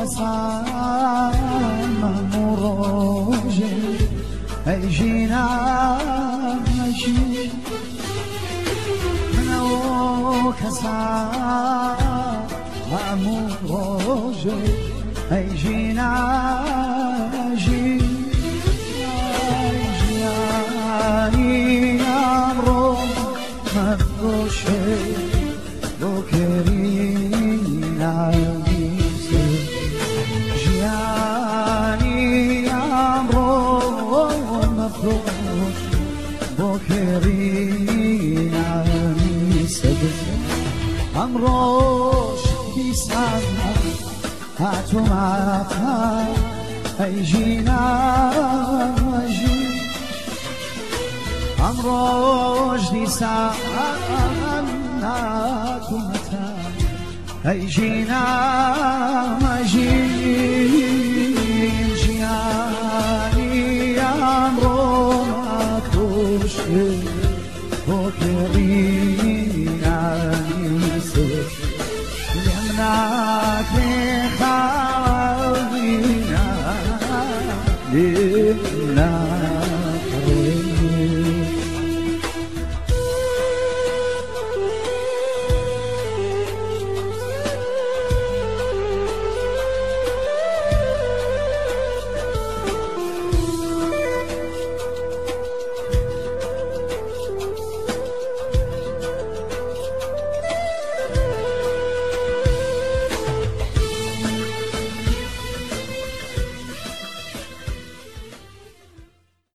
كسام مروجه ای جینا مجی منو کسام مروجه ای جینا مجی جیانی امرو مفروشه رو کرینا امروش بیسم هاتو معفن ای جینا مجی امروش بیسم هاتو معفن ای جینا مجی جیانی امرو مکروشه تو کرینا لمناك خاوينا